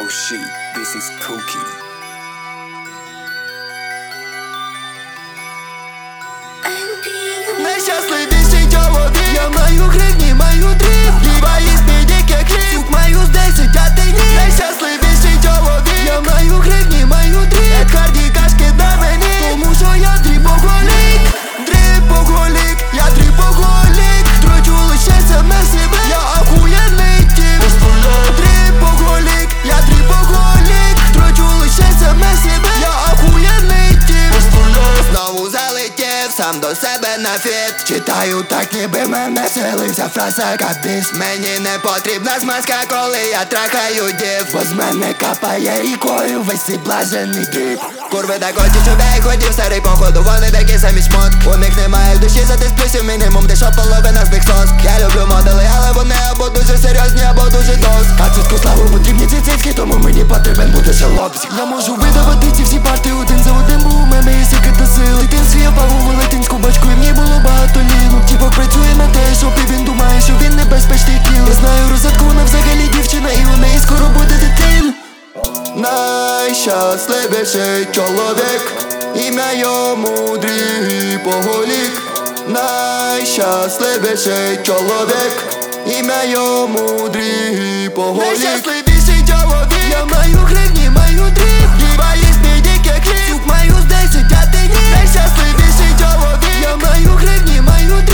Oh shit, this is Cookie. Найщасливіший чоловік. Я маю гривні, маю дріб. Хліба їсти тільки хліб. Сук маю з 10, а ти ні. Найщасливіший чоловік. Я маю гривні, маю дріб. Як харді кашки на мені. Тому що я дрібоголік. Дрібоголік, я дрібоголік. Трочу лише саме себе. Я охуєнний тіп. Дрібоголік, я дрібоголік. Трочу лише саме себе. Я охуєнний тіп. Знову залетів сам до себе на фіт. Читаю так, ніби мене селився фраза капіс. Мені не потрібна змазка, коли я трахаю дів. Бо з мене капає рікою весь цей блажений дріб. Курви так хочуть, щоб я їх хотів, старий походу, вони такі самі шмотки. У них немає душі, за тих плюсів мінімум, де що половина з них сос. Я люблю модели, але вони або дуже серйозні, або дуже дос. Кацицьку славу потрібні ці цицьки, тому мені потрібен буде шелопс. Я можу видавати ці всі парти один за один, бо у мене є секрет та сили. Дитинстві я впав у велетенську бачку, і мені було багато ліну. Тіпок працює на те, що він думає, що він небезпечний кіл. Я знаю розетку, вона взагалі дівчина, і у неї скоро буде дитина. Найщасливіший чоловік, ім'я йому дрібоголік. Найщасливіший чоловік, ім'я йому дрібоголік. Найщасливіший чоловік. Я маю гривні, маю дріб. Хліба їсти тільки хліб. Сук маю з 10, а ти ні. Найщасливіший чоловік. Я маю гривні, маю дріб.